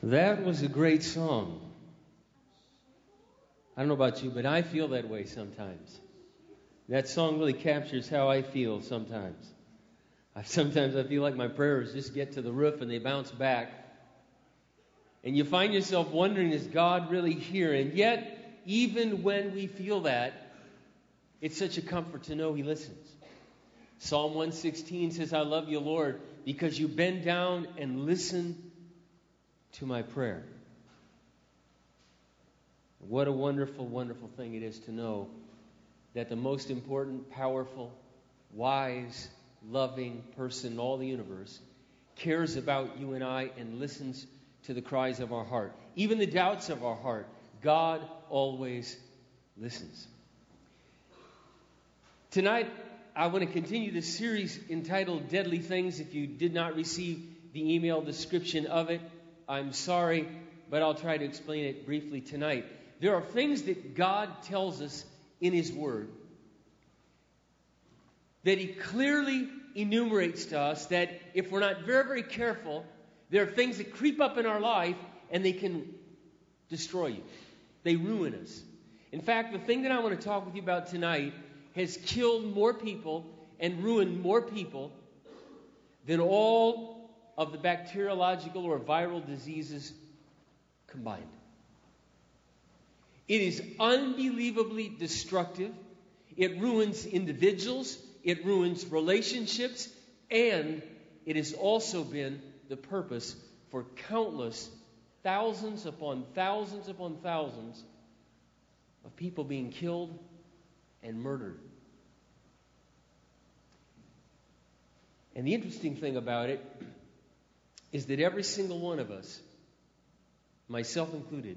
That was a great song. I don't know about you, but I feel that way sometimes. That song really captures how I feel sometimes. Sometimes I feel like my prayers just get to the roof and they bounce back. And you find yourself wondering, is God really here? And yet, even when we feel that, it's such a comfort to know He listens. Psalm 116 says, I love you, Lord, because you bend down and listen to my prayer. What a wonderful, wonderful thing it is to know that the most important, powerful, wise, loving person in all the universe cares about you and I and listens to the cries of our heart. Even the doubts of our heart, God always listens. Tonight, I want to continue this series entitled Deadly Things. If you did not receive the email description of it, I'm sorry, but I'll try to explain it briefly tonight. There are things that God tells us in His Word that He clearly enumerates to us that if we're not very, very careful, there are things that creep up in our life and they can destroy you. They ruin us. In fact, the thing that I want to talk with you about tonight has killed more people and ruined more people than all of the bacteriological or viral diseases combined. It is unbelievably destructive. It ruins individuals. It ruins relationships. And it has also been the purpose for countless thousands upon thousands upon thousands of people being killed and murdered. And the interesting thing about it is that every single one of us, myself included,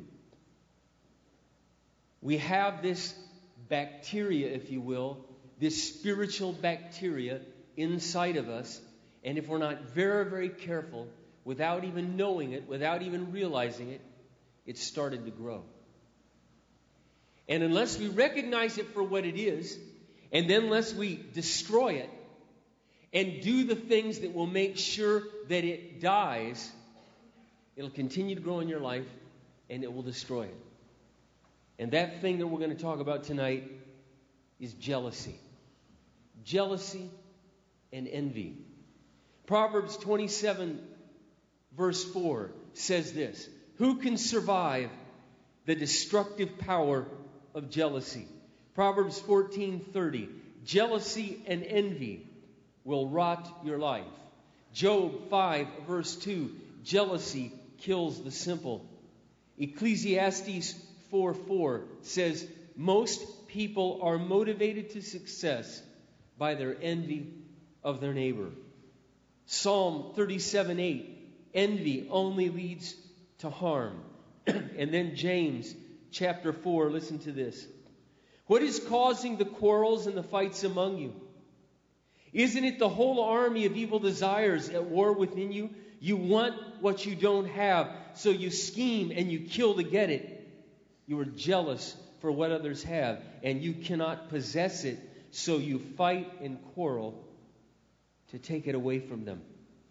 we have this bacteria, if you will, this spiritual bacteria inside of us. And if we're not very, very careful, without even knowing it, without even realizing it, it's started to grow. And unless we recognize it for what it is, and then unless we destroy it, and do the things that will make sure that it dies, it'll continue to grow in your life, and it will destroy it. And that thing that we're going to talk about tonight is jealousy. Jealousy and envy. Proverbs 27, verse 4 says this: who can survive the destructive power of jealousy? Proverbs 14:30. Jealousy and envy will rot your life. Job 5, verse 2. Jealousy kills the simple. Ecclesiastes 4:4 says, most people are motivated to success by their envy of their neighbor. Psalm 37:8, envy only leads to harm. And then James chapter 4, listen to this. What is causing the quarrels and the fights among you? Isn't it the whole army of evil desires at war within you? You want what you don't have, so you scheme and you kill to get it. You are jealous for what others have, and you cannot possess it, so you fight and quarrel to take it away from them.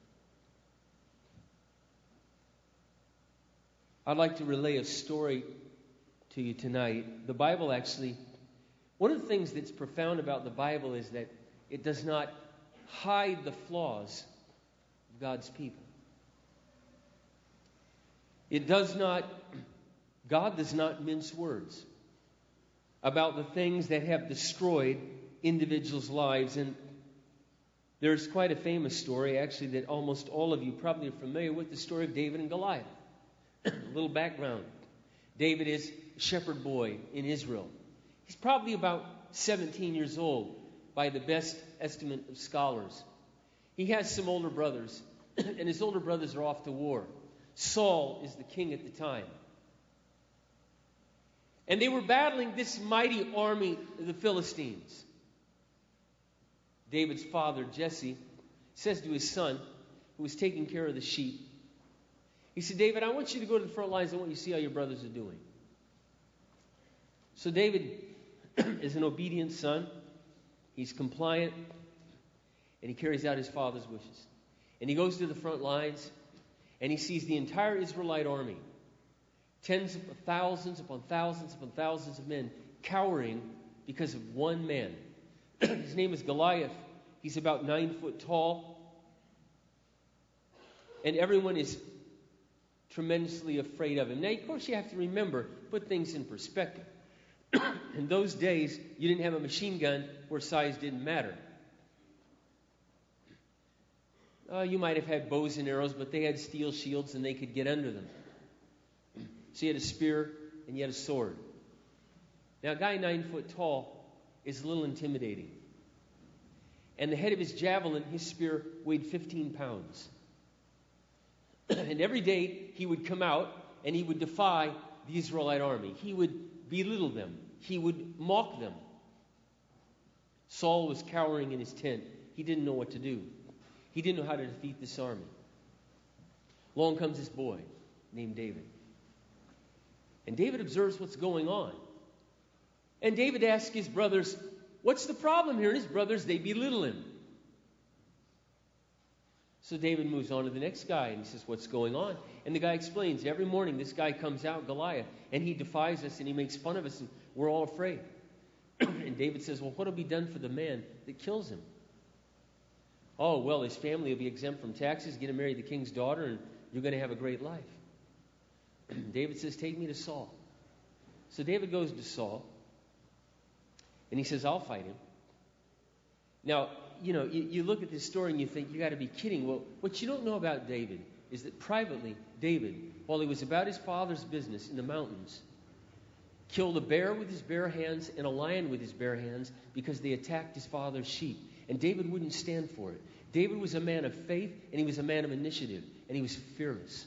I'd like to relay a story to you tonight. The Bible actually, one of the things that's profound about the Bible is that it does not hide the flaws of God's people. God does not mince words about the things that have destroyed individuals' lives. And there's quite a famous story, actually, that almost all of you probably are familiar with, the story of David and Goliath. A little background. David is a shepherd boy in Israel. He's probably about 17 years old by the best estimate of scholars. He has some older brothers, and his older brothers are off to war. Saul is the king at the time. And they were battling this mighty army of the Philistines. David's father, Jesse, says to his son, who was taking care of the sheep, he said, David, I want you to go to the front lines. I want you to see how your brothers are doing. So David is an obedient son. He's compliant. And he carries out his father's wishes. And he goes to the front lines. and he sees the entire Israelite army, tens of thousands upon thousands upon thousands of men, cowering because of one man. His name is Goliath. He's about 9 foot tall. And everyone is tremendously afraid of him. Now, of course, you have to remember, put things in perspective. In those days, you didn't have a machine gun where size didn't matter. You might have had bows and arrows, but they had steel shields and they could get under them. So you had a spear and you had a sword. Now, a guy 9 foot tall is a little intimidating. And the head of his javelin, his spear, weighed 15 pounds. And every day he would come out and he would defy the Israelite army. He would belittle them. He would mock them. Saul was cowering in his tent. He didn't know what to do. He didn't know how to defeat this army. Along comes this boy named David. And David observes what's going on. And David asks his brothers, what's the problem here? And his brothers, they belittle him. So David moves on to the next guy and he says, what's going on? And the guy explains, every morning this guy comes out, Goliath, and he defies us and he makes fun of us and we're all afraid. And David says, well, what will be done for the man that kills him? Oh, well, his family will be exempt from taxes, get to marry the king's daughter, and you're going to have a great life. David says, take me to Saul. So David goes to Saul, and he says, I'll fight him. Now, you look at this story and you think, you got to be kidding. Well, what you don't know about David is that privately, David, while he was about his father's business in the mountains, killed a bear with his bare hands and a lion with his bare hands because they attacked his father's sheep. And David wouldn't stand for it. David was a man of faith, and he was a man of initiative, and he was fearless.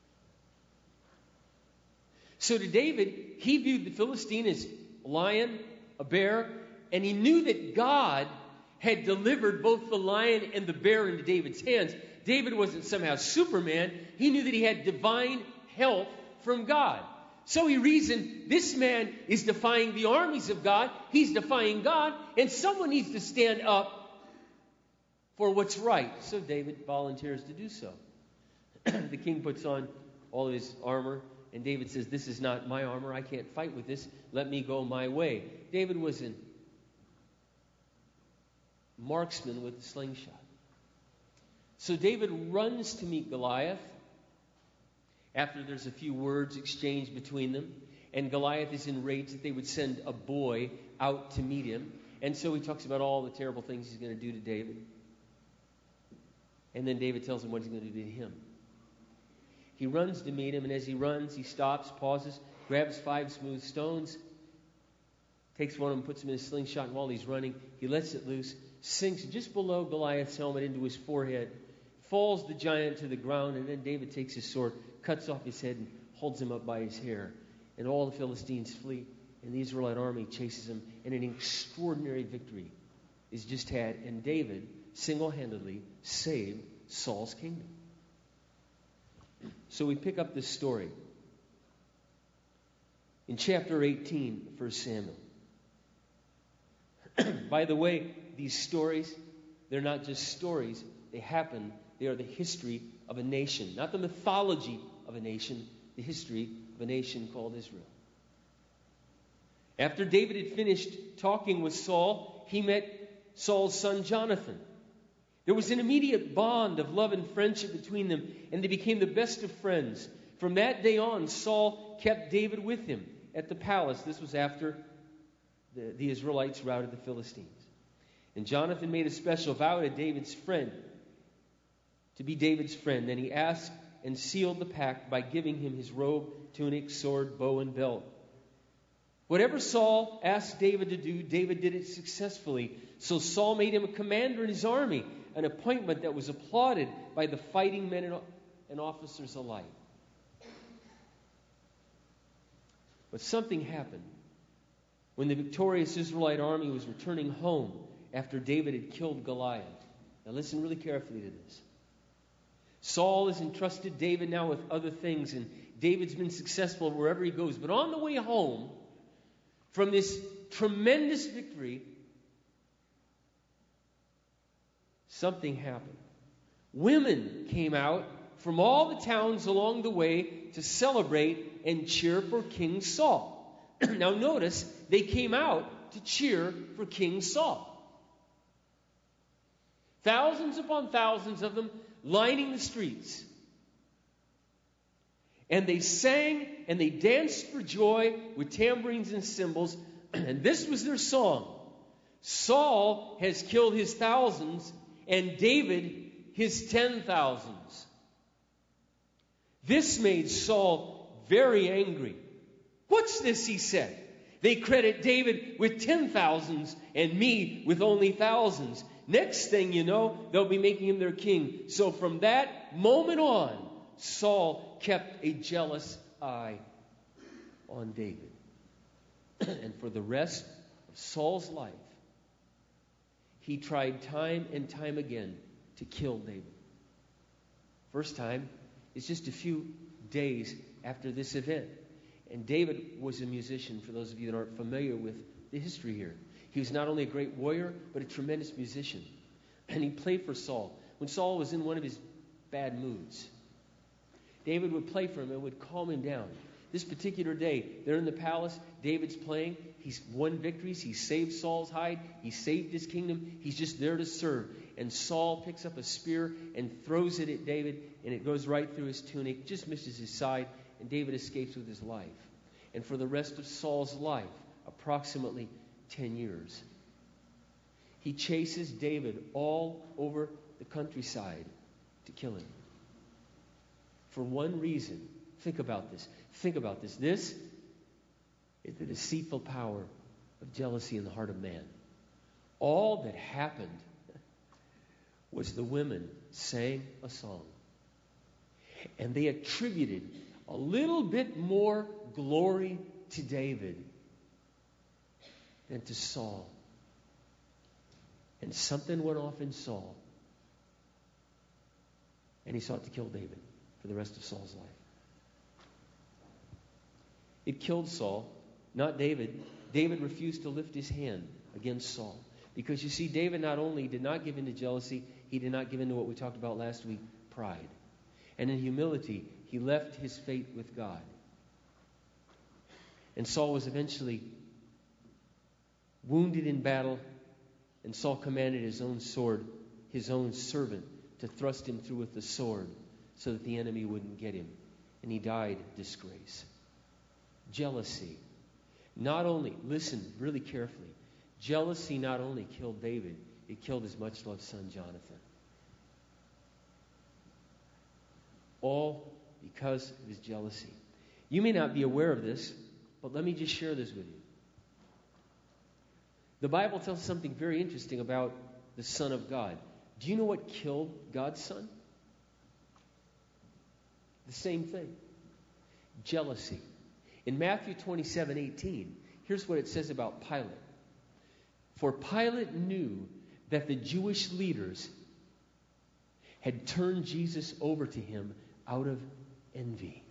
So to David, he viewed the Philistine as a lion, a bear, and he knew that God had delivered both the lion and the bear into David's hands. David wasn't somehow Superman. He knew that he had divine help from God. So he reasoned, this man is defying the armies of God. He's defying God, and someone needs to stand up for what's right. So David volunteers to do so. The king puts on all of his armor, and David says, this is not my armor. I can't fight with this. Let me go my way. David was a marksman with a slingshot. So David runs to meet Goliath after there's a few words exchanged between them. And Goliath is enraged that they would send a boy out to meet him. And so he talks about all the terrible things he's going to do to David. And then David tells him what he's going to do to him. He runs to meet him, and as he runs, he stops, pauses, grabs 5 smooth stones, takes one of them, puts him in his slingshot, and while he's running, he lets it loose, sinks just below Goliath's helmet into his forehead, falls the giant to the ground, and then David takes his sword, cuts off his head, and holds him up by his hair. And all the Philistines flee, and the Israelite army chases him, and an extraordinary victory is just had, and David single-handedly saved Saul's kingdom. So we pick up this story in chapter 18 of 1 Samuel. By the way, these stories, they're not just stories. They happen. They are the history of a nation. Not the mythology of a nation, the history of a nation called Israel. After David had finished talking with Saul, he met Saul's son Jonathan. There was an immediate bond of love and friendship between them, and they became the best of friends. From that day on, Saul kept David with him at the palace. This was after the Israelites routed the Philistines. And Jonathan made a special vow to David's friend, to be David's friend. Then he asked and sealed the pact by giving him his robe, tunic, sword, bow, and belt. Whatever Saul asked David to do, David did it successfully. So Saul made him a commander in his army, an appointment that was applauded by the fighting men and officers alike. But something happened when the victorious Israelite army was returning home after David had killed Goliath. Now listen really carefully to this. Saul has entrusted David now with other things, and David's been successful wherever he goes. But on the way home from this tremendous victory, something happened. Women came out from all the towns along the way to celebrate and cheer for King Saul. Now notice, they came out to cheer for King Saul. Thousands upon thousands of them lining the streets. And they sang and they danced for joy with tambourines and cymbals. And this was their song. Saul has killed his thousands, and David his 10,000s. This made Saul very angry. What's this, he said. They credit David with 10,000s and me with only thousands. Next thing you know, they'll be making him their king. So from that moment on, Saul kept a jealous eye on David. And for the rest of Saul's life, he tried time and time again to kill David. First time is just a few days after this event. And David was a musician, for those of you that aren't familiar with the history here. He was not only a great warrior, but a tremendous musician. And he played for Saul. When Saul was in one of his bad moods, David would play for him and would calm him down. This particular day, they're in the palace. David's playing. He's won victories. He saved Saul's hide. He saved his kingdom. He's just there to serve. And Saul picks up a spear and throws it at David, and it goes right through his tunic, just misses his side, and David escapes with his life. And for the rest of Saul's life, approximately 10 years, he chases David all over the countryside to kill him. For one reason. Think about this. Think about this. This is the deceitful power of jealousy in the heart of man. All that happened was the women sang a song. And they attributed a little bit more glory to David than to Saul. And something went off in Saul. And he sought to kill David for the rest of Saul's life. It killed Saul, not David. David refused to lift his hand against Saul. Because you see, David not only did not give in to jealousy, he did not give in to what we talked about last week, pride. And in humility, he left his fate with God. And Saul was eventually wounded in battle, and Saul commanded his own sword, his own servant, to thrust him through with the sword so that the enemy wouldn't get him. And he died disgrace. Jealousy. Not only, listen really carefully, jealousy not only killed David, it killed his much-loved son Jonathan. All because of his jealousy. You may not be aware of this, but let me just share this with you. The Bible tells us something very interesting about the Son of God. Do you know what killed God's Son? The same thing. Jealousy. In Matthew 27:18, here's what it says about Pilate. For Pilate knew that the Jewish leaders had turned Jesus over to him out of envy.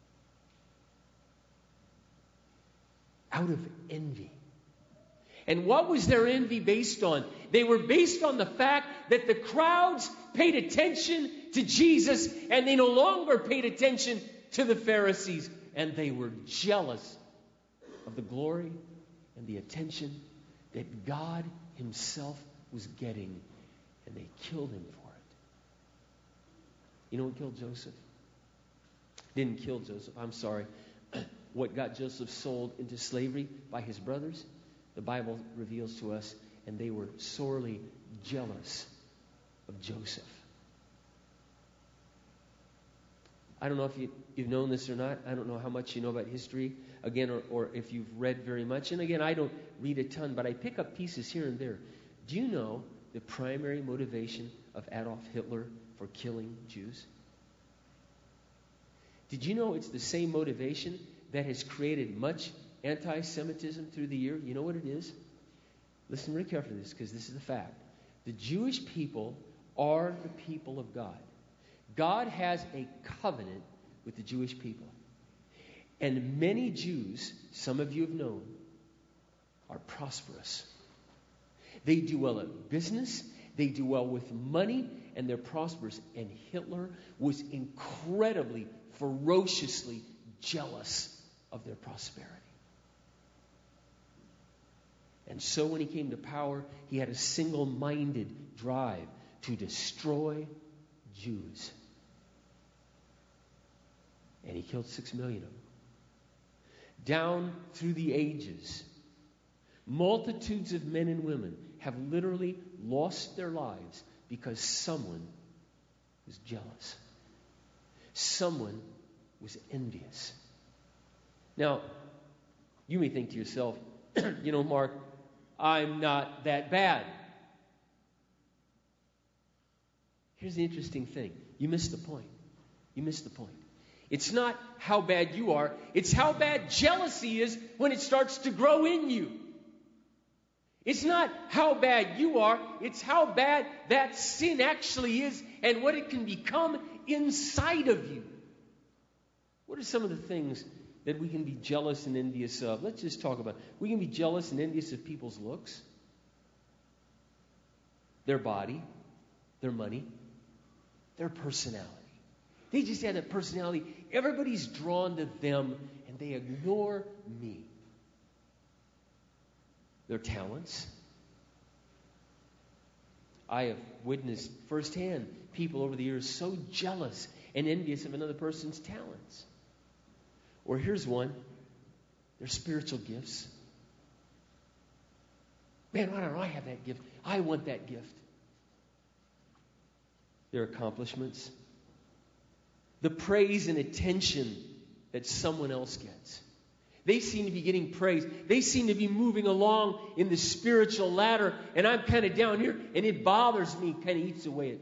Out of envy. And what was their envy based on? They were based on the fact that the crowds paid attention to Jesus and they no longer paid attention to the Pharisees. And they were jealous of the glory and the attention that God himself was getting. And they killed him for it. You know what killed Joseph? Didn't kill Joseph, I'm sorry. What got Joseph sold into slavery by his brothers? The Bible reveals to us, and they were sorely jealous of Joseph. I don't know if you've known this or not. I don't know how much you know about history, again, or if you've read very much. And again, I don't read a ton, but I pick up pieces here and there. Do you know the primary motivation of Adolf Hitler for killing Jews? Did you know it's the same motivation that has created much anti-Semitism through the year? You know what it is? Listen very carefully to this, because this is the fact. The Jewish people are the people of God. God has a covenant with the Jewish people. And many Jews, some of you have known, are prosperous. They do well at business. They do well with money, and they're prosperous. And Hitler was incredibly, ferociously jealous of their prosperity. And so when he came to power, he had a single-minded drive to destroy Jews. And he killed 6 million of them. Down through the ages, multitudes of men and women have literally lost their lives because someone was jealous. Someone was envious. Now, you may think to yourself, Mark, I'm not that bad. Here's the interesting thing. You missed the point. You missed the point. It's not how bad you are. It's how bad jealousy is when it starts to grow in you. It's not how bad you are. It's how bad that sin actually is and what it can become inside of you. What are some of the things that we can be jealous and envious of? Let's just talk about it. We can be jealous and envious of people's looks, their body, their money, their personality. They just have that personality. Everybody's drawn to them, and they ignore me. Their talents. I have witnessed firsthand people over the years so jealous and envious of another person's talents. Or here's one, their spiritual gifts. Man, why don't I have that gift? I want that gift. Their accomplishments. The praise and attention that someone else gets. They seem to be getting praise. They seem to be moving along in the spiritual ladder, and I'm kind of down here, and it bothers me, kind of eats away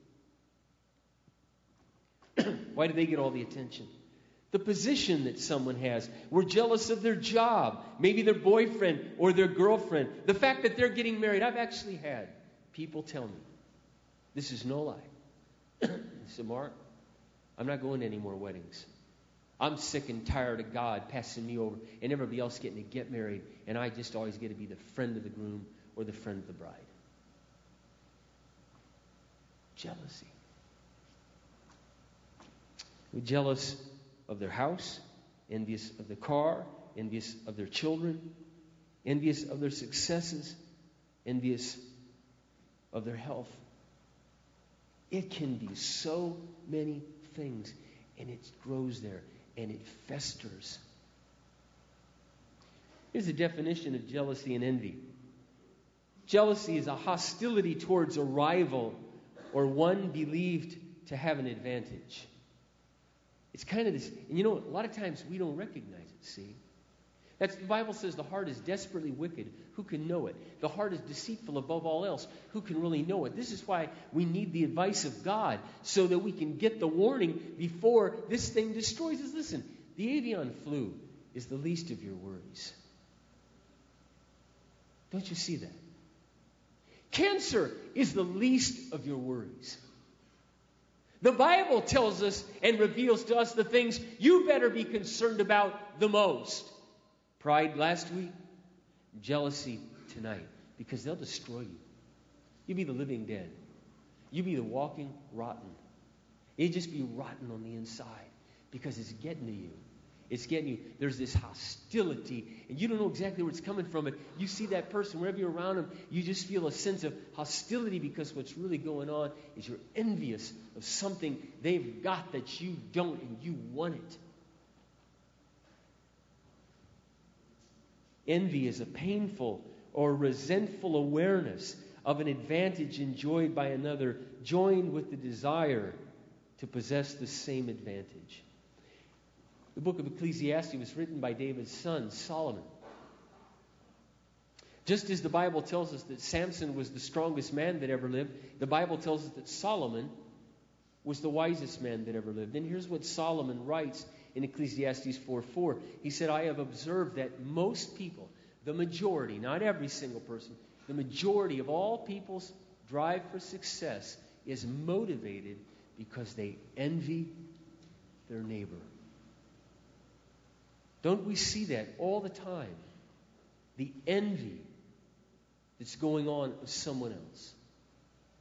at me. Why do they get all the attention? The position that someone has. We're jealous of their job, maybe their boyfriend or their girlfriend. The fact that they're getting married. I've actually had people tell me, this is no lie. They said, Mark, I'm not going to any more weddings. I'm sick and tired of God passing me over and everybody else getting to get married, and I just always get to be the friend of the groom or the friend of the bride. Jealousy. We're jealous of their house, envious of the car, envious of their children, envious of their successes, envious of their health. It can be so many things, and it grows there, and it festers. Here's the definition of jealousy and envy. Jealousy is a hostility towards a rival or one believed to have an advantage. It's kind of this, and a lot of times we don't recognize it, see? The Bible says the heart is desperately wicked. Who can know it? The heart is deceitful above all else. Who can really know it? This is why we need the advice of God so that we can get the warning before this thing destroys us. Listen, the avian flu is the least of your worries. Don't you see that? Cancer is the least of your worries. The Bible tells us and reveals to us the things you better be concerned about the most. Pride last week, jealousy tonight, because they'll destroy you. You'll be the living dead. You'll be the walking rotten. You'll just be rotten on the inside because it's getting to you. It's getting you. There's this hostility, and you don't know exactly where it's coming from. But you see that person, wherever you're around them, you just feel a sense of hostility because what's really going on is you're envious of something they've got that you don't, and you want it. Envy is a painful or resentful awareness of an advantage enjoyed by another, joined with the desire to possess the same advantage. The book of Ecclesiastes was written by David's son, Solomon. Just as the Bible tells us that Samson was the strongest man that ever lived, the Bible tells us that Solomon was the wisest man that ever lived. And here's what Solomon writes in Ecclesiastes 4:4. He said, I have observed that most people, the majority, not every single person, the majority of all people's drive for success is motivated because they envy their neighbor. Don't we see that all the time? The envy that's going on of someone else.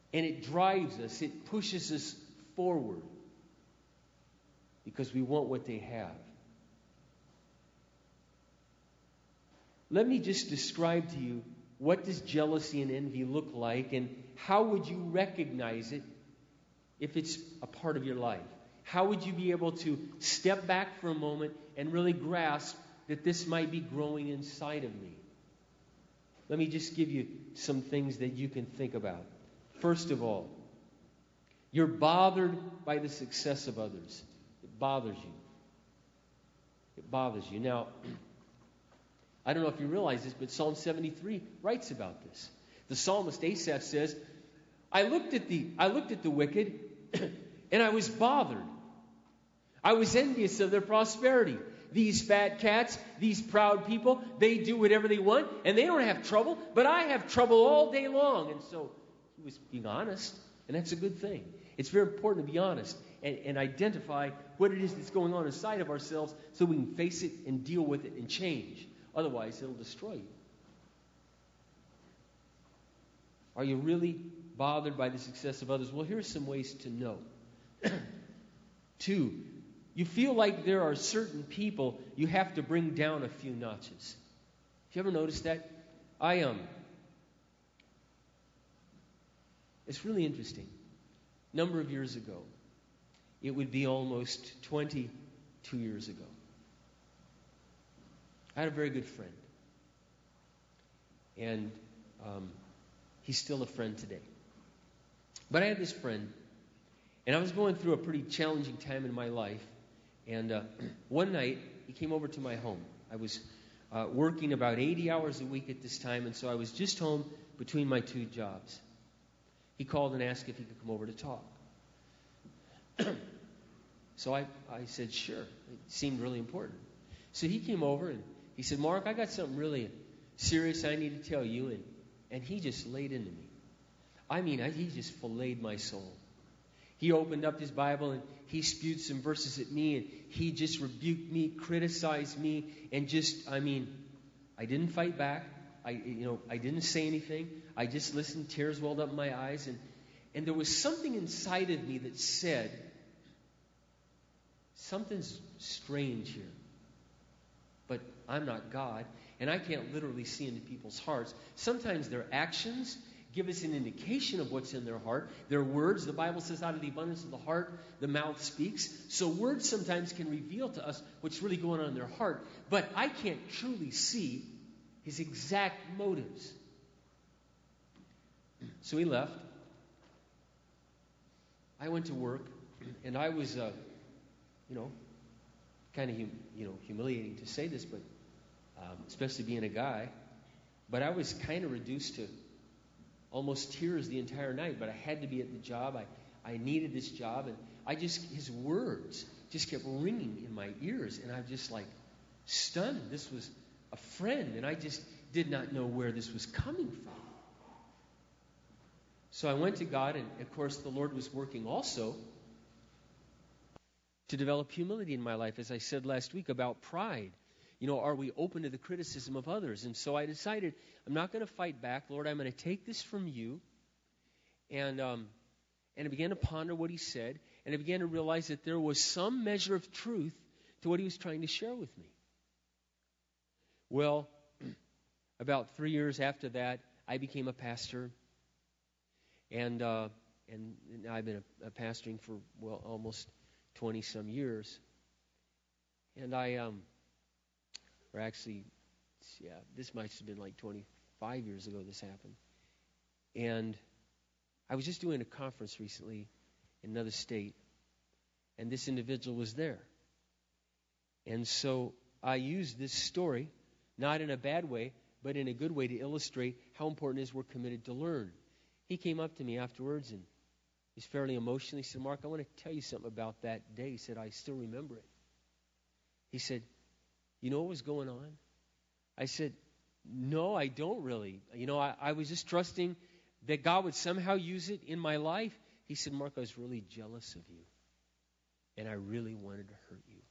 And it drives us, it pushes us forward because we want what they have. Let me just describe to you, what does jealousy and envy look like, and how would you recognize it if it's a part of your life? How would you be able to step back for a moment and really grasp that this might be growing inside of me? Let me just give you some things that you can think about. First of all, you're bothered by the success of others. It bothers you. It bothers you. Now, I don't know if you realize this, but Psalm 73 writes about this. The psalmist Asaph says, I looked at the wicked, and I was bothered. I was envious of their prosperity. These fat cats, these proud people, they do whatever they want, and they don't have trouble, but I have trouble all day long. And so he was being honest, and that's a good thing. It's very important to be honest and identify what it is that's going on inside of ourselves so we can face it and deal with it and change. Otherwise, it'll destroy you. Are you really bothered by the success of others? Well, here's some ways to know. 2, you feel like there are certain people you have to bring down a few notches. Have you ever noticed that? It's really interesting. A number of years ago, it would be almost 22 years ago, I had a very good friend. And he's still a friend today. But I had this friend, and I was going through a pretty challenging time in my life. And one night, he came over to my home. I was working about 80 hours a week at this time, and so I was just home between my 2 jobs. He called and asked if he could come over to talk. So I said, sure. It seemed really important. So he came over, and he said, Mark, I got something really serious I need to tell you. And he just laid into me. I mean, he just filleted my soul. He opened up his Bible and he spewed some verses at me, and he just rebuked me, criticized me, and I didn't fight back. I didn't say anything. I just listened. Tears welled up in my eyes, and there was something inside of me that said, something's strange here. But I'm not God, and I can't literally see into people's hearts. Sometimes their actions give us an indication of what's in their heart. Their words, the Bible says, out of the abundance of the heart, the mouth speaks. So words sometimes can reveal to us what's really going on in their heart. But I can't truly see his exact motives. So he left. I went to work, and I was, kind of, humiliating to say this, but especially being a guy. But I was kind of reduced to almost tears the entire night. But I had to be at the job. I needed this job, and his words just kept ringing in my ears, and I'm just like stunned. This was a friend, and I just did not know where this was coming from. So I went to God, and of course the Lord was working also to develop humility in my life, as I said last week about pride. Are we open to the criticism of others? And so I decided, I'm not going to fight back. Lord, I'm going to take this from you. And I began to ponder what he said, and I began to realize that there was some measure of truth to what he was trying to share with me. Well, about 3 years after that, I became a pastor. And I've been a pastoring for, almost 20-some years. And this might have been like 25 years ago this happened. And I was just doing a conference recently in another state, and this individual was there. And so I used this story, not in a bad way, but in a good way, to illustrate how important it is we're committed to learn. He came up to me afterwards, and he's fairly emotional. He said, Mark, I want to tell you something about that day. He said, I still remember it. He said, you know what was going on? I said, no, I don't really. I was just trusting that God would somehow use it in my life. He said, Mark, I was really jealous of you, and I really wanted to hurt you.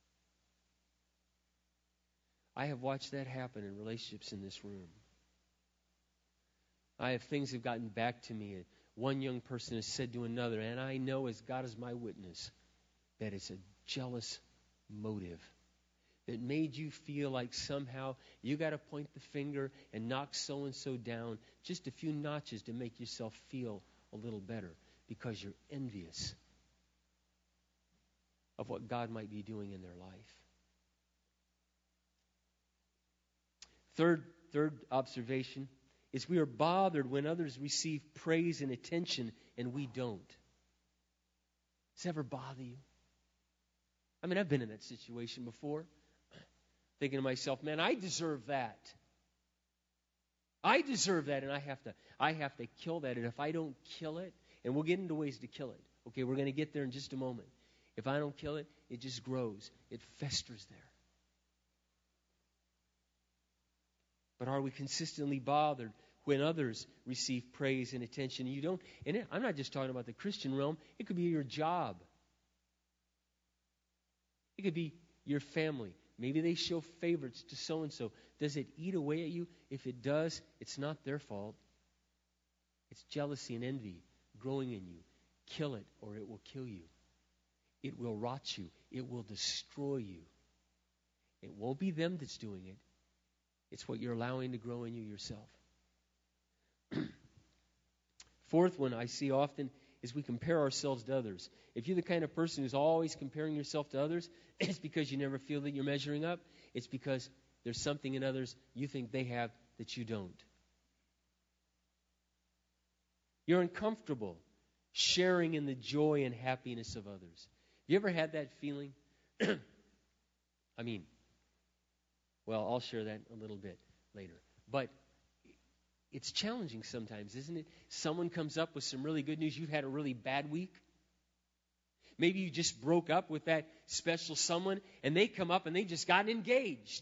I have watched that happen in relationships in this room. I have things have gotten back to me, one young person has said to another, and I know as God is my witness, that it's a jealous motive that made you feel like somehow you got to point the finger and knock so-and-so down just a few notches to make yourself feel a little better because you're envious of what God might be doing in their life. Third observation is we are bothered when others receive praise and attention and we don't. Does it ever bother you? I mean, I've been in that situation before, thinking to myself, man, I deserve that. I deserve that, and I have to kill that. And if I don't kill it, and we'll get into ways to kill it. Okay, we're going to get there in just a moment. If I don't kill it, it just grows. It festers there. But are we consistently bothered when others receive praise and attention? You don't. And I'm not just talking about the Christian realm. It could be your job. It could be your family. Maybe they show favorites to so-and-so. Does it eat away at you? If it does, it's not their fault. It's jealousy and envy growing in you. Kill it or it will kill you. It will rot you. It will destroy you. It won't be them that's doing it. It's what you're allowing to grow in you yourself. Fourth one I see often is we compare ourselves to others. If you're the kind of person who's always comparing yourself to others, it's because you never feel that you're measuring up. It's because there's something in others you think they have that you don't. You're uncomfortable sharing in the joy and happiness of others. You ever had that feeling? I mean, well, I'll share that a little bit later. But it's challenging sometimes, isn't it? Someone comes up with some really good news. You've had a really bad week. Maybe you just broke up with that special someone, and they come up and they just got engaged.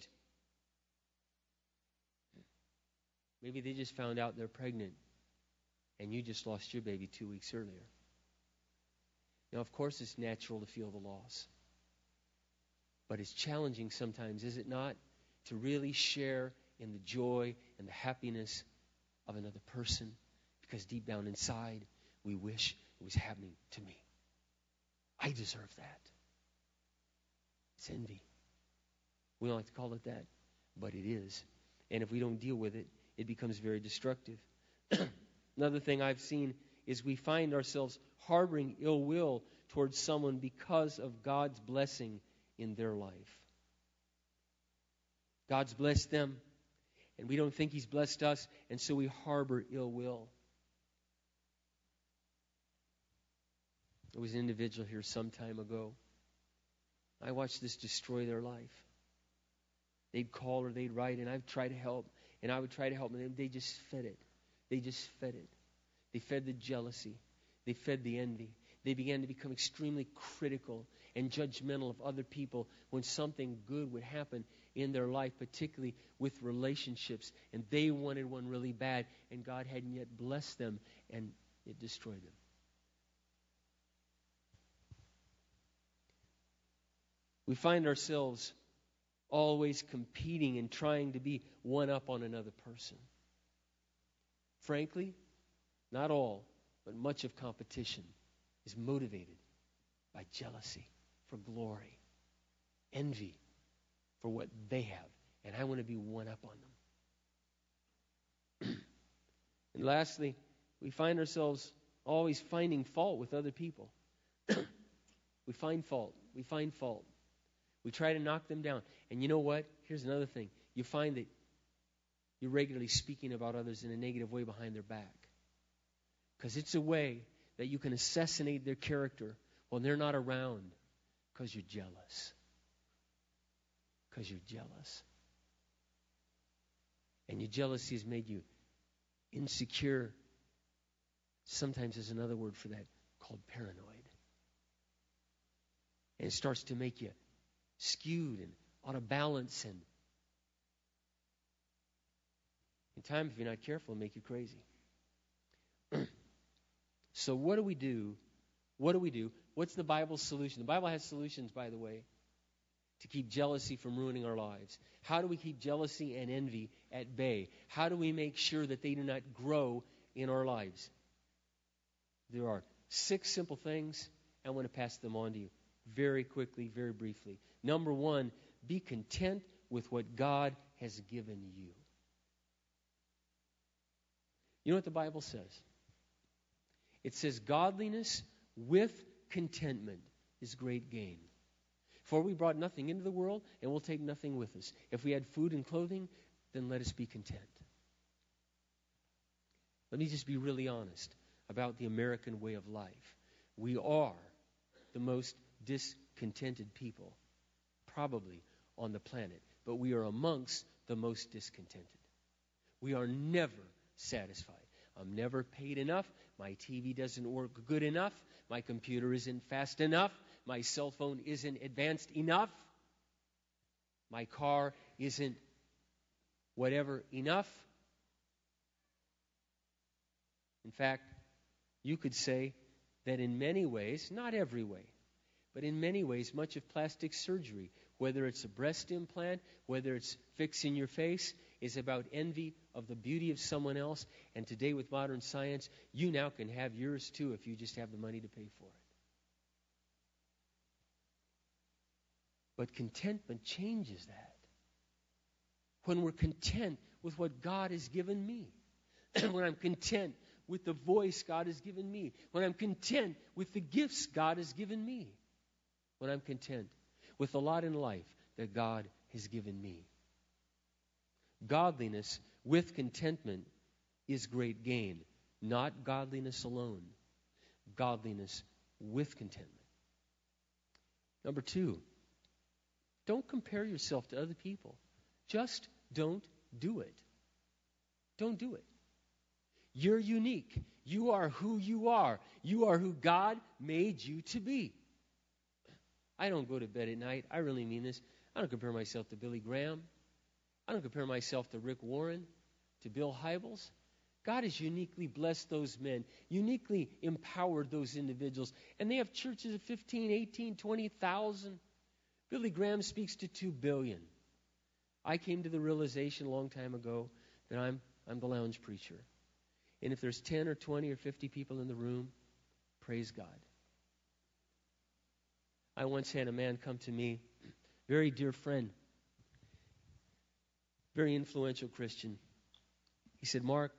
Maybe they just found out they're pregnant, and you just lost your baby 2 weeks earlier. Now, of course, it's natural to feel the loss. But it's challenging sometimes, is it not, to really share in the joy and the happiness of another person, because deep down inside, we wish it was happening to me. I deserve that. It's envy. We don't like to call it that, but it is. And if we don't deal with it, it becomes very destructive. Another thing I've seen is we find ourselves harboring ill will towards someone because of God's blessing in their life. God's blessed them, and we don't think He's blessed us, and so we harbor ill will. There was an individual here some time ago. I watched this destroy their life. They'd call or they'd write, and I'd try to help, and I would try to help, and they just fed it. They just fed it. They fed the jealousy. They fed the envy. They began to become extremely critical and judgmental of other people when something good would happen in their life, particularly with relationships. And they wanted one really bad, and God hadn't yet blessed them, and it destroyed them. We find ourselves always competing and trying to be one up on another person. Frankly, not all, but much of competition is motivated by jealousy for glory, envy for what they have, and I want to be one up on them. And lastly, we find ourselves always finding fault with other people. We find fault. We find fault. We try to knock them down. And you know what? Here's another thing. You find that you're regularly speaking about others in a negative way behind their back. Because it's a way that you can assassinate their character when they're not around, because you're jealous. Because you're jealous. And your jealousy has made you insecure. Sometimes there's another word for that called paranoid. And it starts to make you skewed and out of balance, and in time, if you're not careful, it'll make you crazy. So what do we do? What do we do? What's the Bible's solution? The Bible has solutions, by the way, to keep jealousy from ruining our lives. How do we keep jealousy and envy at bay? How do we make sure that they do not grow in our lives? There are 6 simple things. I want to pass them on to you very quickly, very briefly. Number 1, be content with what God has given you. You know what the Bible says? It says, godliness with contentment is great gain. For we brought nothing into the world, and we'll take nothing with us. If we had food and clothing, then let us be content. Let me just be really honest about the American way of life. We are the most discontented people, probably, on the planet. But we are amongst the most discontented. We are never satisfied. I'm never paid enough. My TV doesn't work good enough. My computer isn't fast enough. My cell phone isn't advanced enough. My car isn't whatever enough. In fact, you could say that in many ways, not every way, but in many ways, much of plastic surgery, whether it's a breast implant, whether it's fixing your face, is about envy of the beauty of someone else. And today with modern science, you now can have yours too if you just have the money to pay for it. But contentment changes that. When we're content with what God has given me, when I'm content with the voice God has given me, when I'm content with the gifts God has given me, when I'm content with the lot in life that God has given me. Godliness with contentment is great gain. Not godliness alone. Godliness with contentment. Number 2, don't compare yourself to other people. Just don't do it. Don't do it. You're unique. You are who you are. You are who God made you to be. I don't go to bed at night. I really mean this. I don't compare myself to Billy Graham. I don't compare myself to Rick Warren, to Bill Hybels. God has uniquely blessed those men, uniquely empowered those individuals. And they have churches of 15, 18, 20,000. Billy Graham speaks to 2 billion. I came to the realization a long time ago that I'm the lounge preacher. And if there's 10 or 20 or 50 people in the room, praise God. I once had a man come to me, very dear friend, very influential Christian. He said, Mark,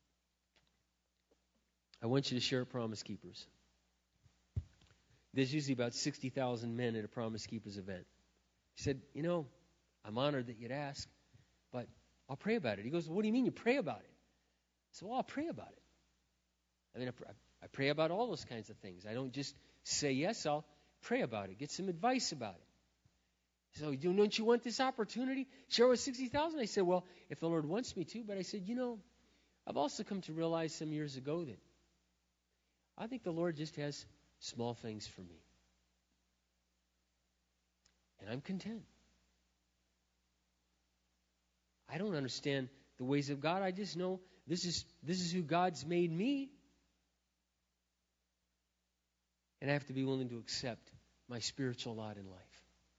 I want you to share Promise Keepers. There's usually about 60,000 men at a Promise Keepers event. He said, I'm honored that you'd ask, but I'll pray about it. He goes, what do you mean you pray about it? I said, well, I'll pray about it. I mean, I pray about all those kinds of things. I don't just say yes, I'll pray about it, get some advice about it. So, don't you want this opportunity? Share with 60,000? I said, well, if the Lord wants me to. But I said, I've also come to realize some years ago that I think the Lord just has small things for me. And I'm content. I don't understand the ways of God. I just know this is who God's made me. And I have to be willing to accept my spiritual lot in life.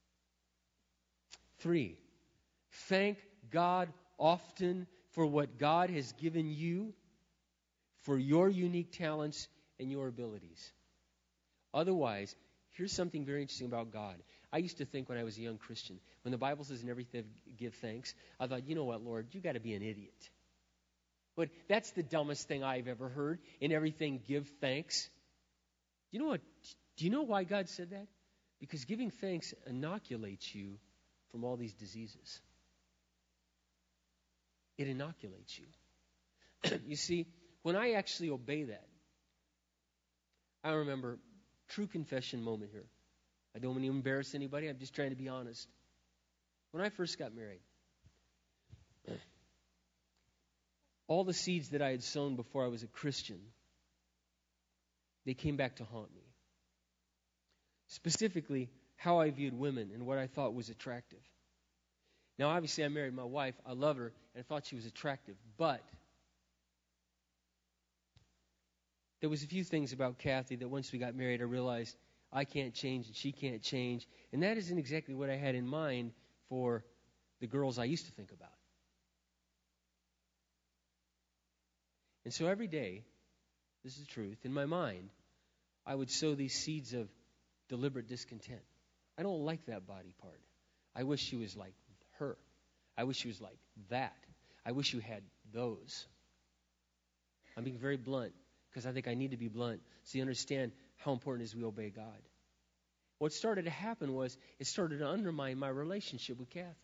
3, thank God often for what God has given you, for your unique talents and your abilities. Otherwise, here's something very interesting about God. I used to think when I was a young Christian, when the Bible says in everything give thanks, I thought, you know what, Lord, you got to be an idiot. But that's the dumbest thing I've ever heard. In everything give thanks. You know what? Do you know why God said that? Because giving thanks inoculates you from all these diseases. It inoculates you. You see, when I actually obey that, I remember true confession moment here. I don't want to embarrass anybody. I'm just trying to be honest. When I first got married, all the seeds that I had sown before I was a Christian, they came back to haunt me. Specifically, how I viewed women and what I thought was attractive. Now, obviously, I married my wife. I love her, and I thought she was attractive. But there was a few things about Kathy that once we got married, I realized I can't change and she can't change. And that isn't exactly what I had in mind for the girls I used to think about. And so every day, this is the truth, in my mind, I would sow these seeds of deliberate discontent. I don't like that body part. I wish she was like her. I wish she was like that. I wish you had those. I'm being very blunt because I think I need to be blunt so you understand how important it is we obey God. What started to happen was it started to undermine my relationship with Kathy.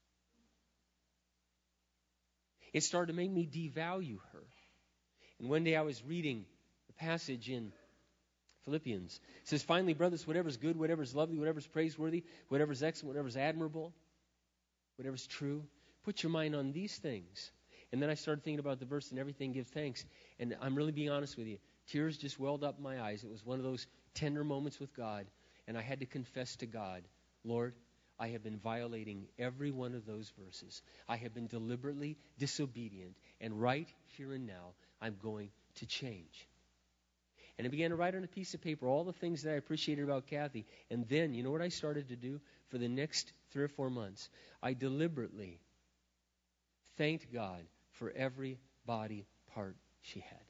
It started to make me devalue her. And one day I was reading the passage in Philippians. It says, finally, brothers, whatever is good, whatever is lovely, whatever is praiseworthy, whatever is excellent, whatever is admirable, whatever is true, put your mind on these things. And then I started thinking about the verse, and everything give thanks. And I'm really being honest with you. Tears just welled up in my eyes. It was one of those tender moments with God. And I had to confess to God, Lord, I have been violating every one of those verses. I have been deliberately disobedient. And right here and now, I'm going to change. And I began to write on a piece of paper all the things that I appreciated about Kathy. And then, you know what I started to do? For the next 3 or 4 months, I deliberately thanked God for every body part she had.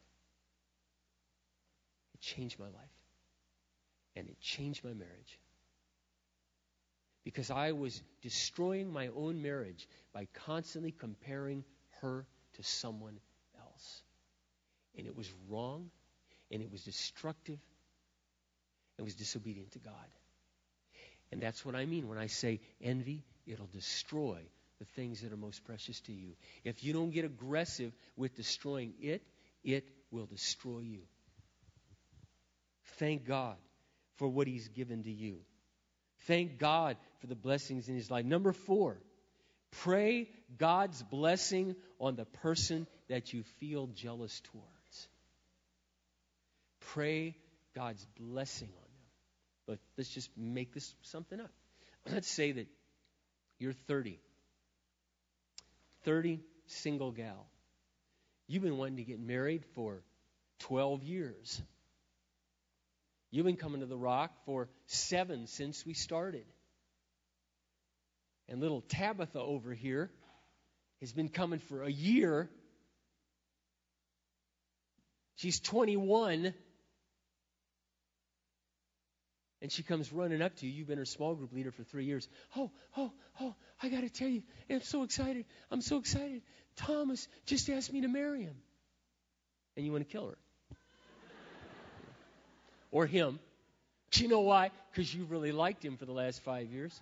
It changed my life. And it changed my marriage. Because I was destroying my own marriage by constantly comparing her to someone else. And it was wrong. And it was destructive. It was disobedient to God. And that's what I mean when I say envy, it'll destroy the things that are most precious to you. If you don't get aggressive with destroying it, it will destroy you. Thank God for what He's given to you. Thank God for the blessings in His life. Number 4, pray God's blessing on the person that you feel jealous towards. Pray God's blessing on them. But let's just make this something up. Let's say that you're 30, single gal. You've been wanting to get married for 12 years. You've been coming to the Rock for 7 since we started. And little Tabitha over here has been coming for a year. She's 21. And she comes running up to you. You've been her small group leader for 3 years. Oh, I got to tell you, I'm so excited. I'm so excited. Thomas just asked me to marry him. And you want to kill her. Or him. Do you know why? Because you really liked him for the last 5 years.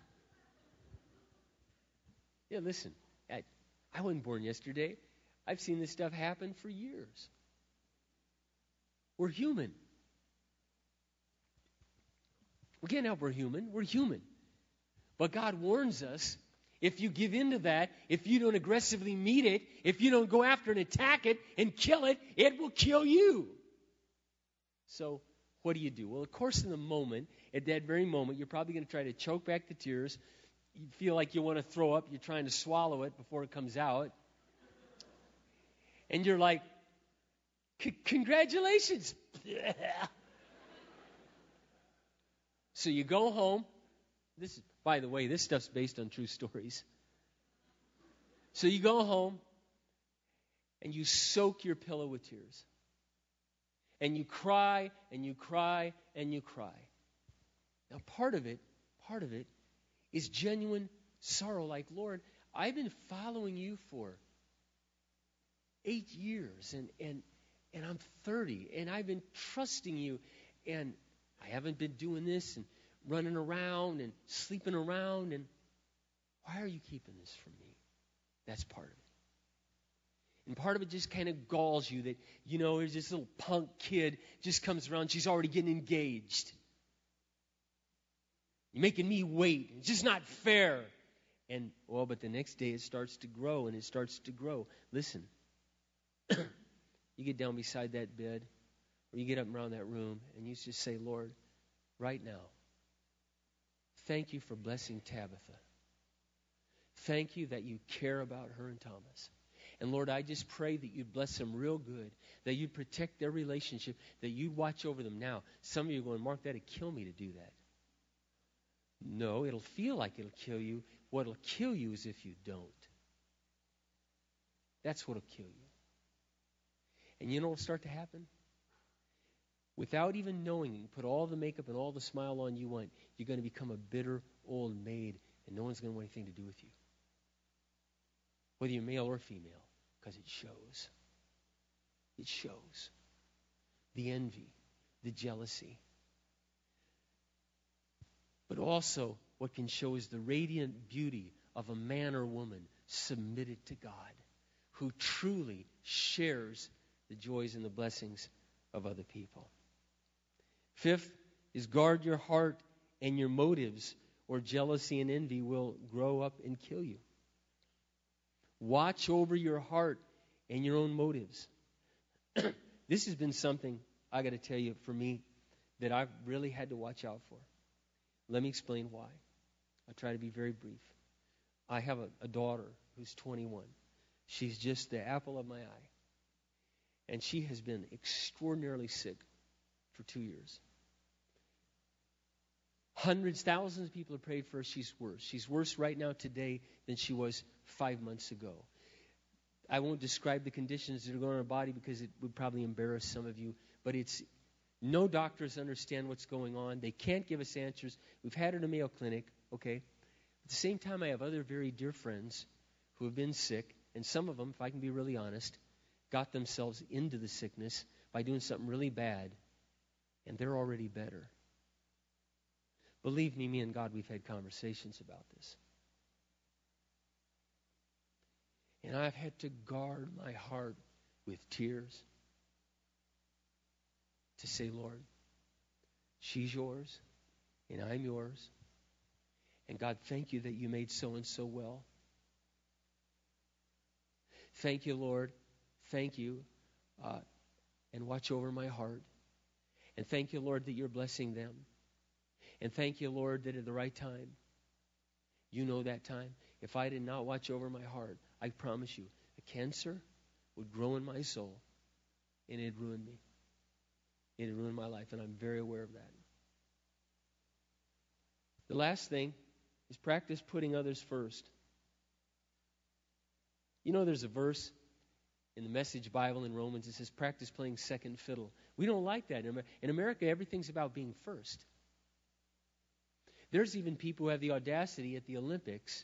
Yeah, listen. I wasn't born yesterday. I've seen this stuff happen for years. We're human. We can't help we're human. We're human. But God warns us, if you give in to that, if you don't aggressively meet it, if you don't go after and attack it and kill it, it will kill you. So what do you do? Well, of course, in the moment, at that very moment, you're probably going to try to choke back the tears. You feel like you want to throw up. You're trying to swallow it before it comes out. And you're like, congratulations. So you go home. This is, by the way, this stuff's based on true stories. So you go home and you soak your pillow with tears. And you cry and you cry and you cry. Now part of it is genuine sorrow. Like, Lord, I've been following you for 8 years and I'm 30 and I've been trusting you and I haven't been doing this and running around and sleeping around. And why are you keeping this from me? That's part of it. And part of it just kind of galls you that, there's this little punk kid just comes around. She's already getting engaged. You're making me wait. It's just not fair. And, but the next day it starts to grow and it starts to grow. Listen, you get down beside that bed or you get up around that room and you just say, Lord, right now, thank you for blessing Tabitha. Thank you that you care about her and Thomas. And Lord, I just pray that you'd bless them real good, that you'd protect their relationship, that you'd watch over them. Now, some of you are going, Mark, that'd kill me to do that. No, it'll feel like it'll kill you. What'll kill you is if you don't. That's what'll kill you. And you know what'll start to happen? without even knowing it, you put all the makeup and all the smile on you want, you're going to become a bitter old maid, and no one's going to want anything to do with you. Whether you're male or female, because it shows. It shows. The envy, the jealousy. But also, what can show is the radiant beauty of a man or woman submitted to God, who truly shares the joys and the blessings of other people. Fifth is guard your heart and your motives, or jealousy and envy will grow up and kill you. Watch over your heart and your own motives. This has been something, I got to tell you, for me, that I've really had to watch out for. Let me explain why. I'll try to be very brief. I have a daughter who's 21. She's just the apple of my eye. And she has been extraordinarily sick for 2 years. Hundreds, thousands of people have prayed for her. She's worse. She's worse right now today than she was 5 months ago. I won't describe the conditions that are going on in her body because it would probably embarrass some of you. But it's no doctors understand what's going on. They can't give us answers. We've had her in a Mayo Clinic, okay? At the same time, I have other very dear friends who have been sick. And some of them, if I can be really honest, got themselves into the sickness by doing something really bad. And they're already better. Believe me and God, we've had conversations about this. And I've had to guard my heart with tears to say, Lord, she's yours and I'm yours. And God, thank you that you made so-and-so well. Thank you, Lord. Thank you. And watch over my heart. And thank you, Lord, that you're blessing them. And thank you, Lord, that at the right time, you know that time. If I did not watch over my heart, I promise you, a cancer would grow in my soul, and it'd ruin me. It'd ruin my life, and I'm very aware of that. The last thing is practice putting others first. You know, there's a verse in the Message Bible in Romans that says, practice playing second fiddle. We don't like that. In America, everything's about being first. There's even people who have the audacity at the Olympics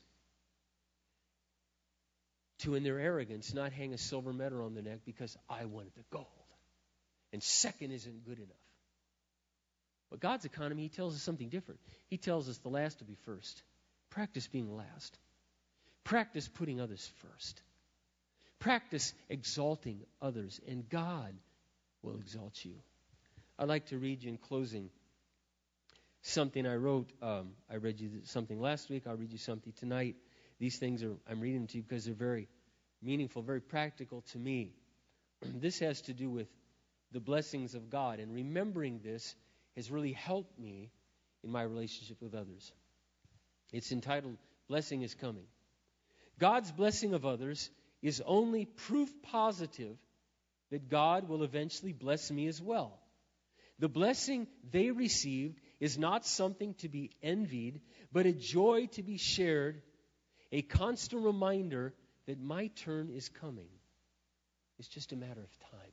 to, in their arrogance, not hang a silver medal on their neck because I wanted the gold. And second isn't good enough. But God's economy, He tells us something different. He tells us the last to be first. Practice being last. Practice putting others first. Practice exalting others, and God will exalt you. I'd like to read you in closing something I wrote. I read you something last week. I'll read you something tonight. These things I'm reading to you because they're very meaningful, very practical to me. This has to do with the blessings of God, and remembering this has really helped me in my relationship with others. It's entitled, Blessing is Coming. God's blessing of others is only proof positive that God will eventually bless me as well. The blessing they received is not something to be envied, but a joy to be shared, a constant reminder that my turn is coming. It's just a matter of time.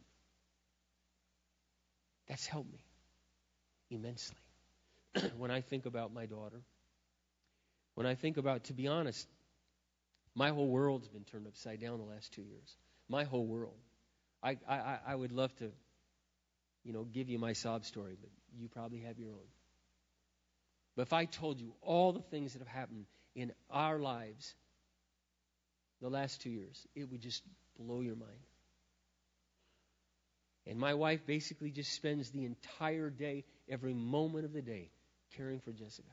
That's helped me immensely. When I think about my daughter, when I think about, to be honest, my whole world's been turned upside down the last 2 years. My whole world. I would love to, give you my sob story, but you probably have your own. But if I told you all the things that have happened in our lives the last 2 years, it would just blow your mind. And my wife basically just spends the entire day, every moment of the day, caring for Jessica.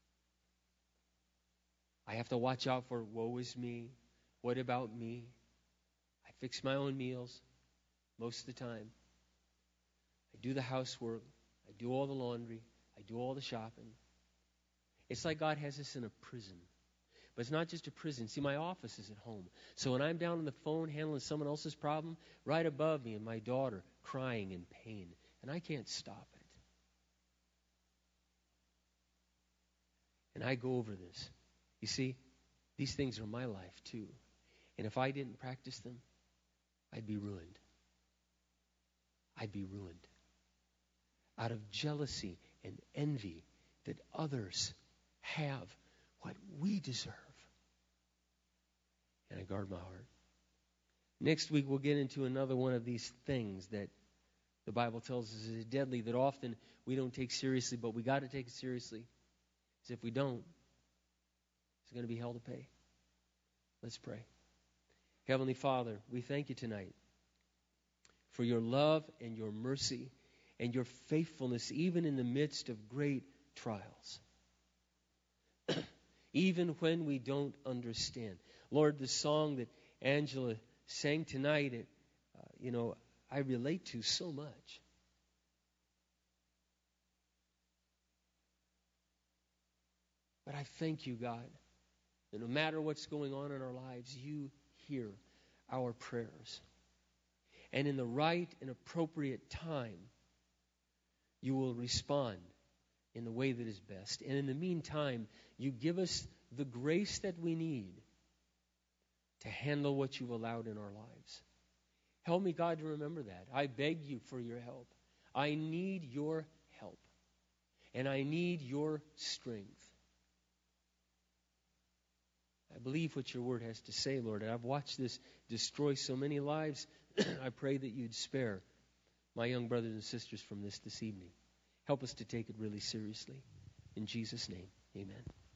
I have to watch out for, woe is me, what about me? I fix my own meals most of the time. I do the housework. I do all the laundry. I do all the shopping. It's like God has us in a prison. But it's not just a prison. See, my office is at home. So when I'm down on the phone handling someone else's problem, right above me and my daughter crying in pain. And I can't stop it. And I go over this. You see, these things are my life too. And if I didn't practice them, I'd be ruined. I'd be ruined. out of jealousy and envy that others have what we deserve. And I guard my heart. Next week we'll get into another one of these things that the Bible tells us is deadly, that often we don't take seriously, but we got to take it seriously. Because if we don't, it's going to be hell to pay. Let's pray. Heavenly Father, we thank you tonight for your love and your mercy and your faithfulness, even in the midst of great trials. Even when we don't understand. Lord, the song that Angela sang tonight, I relate to so much. But I thank you, God, that no matter what's going on in our lives, you hear our prayers. And in the right and appropriate time, you will respond in the way that is best. And in the meantime, you give us the grace that we need to handle what you've allowed in our lives. Help me, God, to remember that. I beg you for your help. I need your help. And I need your strength. I believe what your word has to say, Lord. And I've watched this destroy so many lives. I pray that you'd spare my young brothers and sisters from this evening. Help us to take it really seriously. In Jesus' name, amen.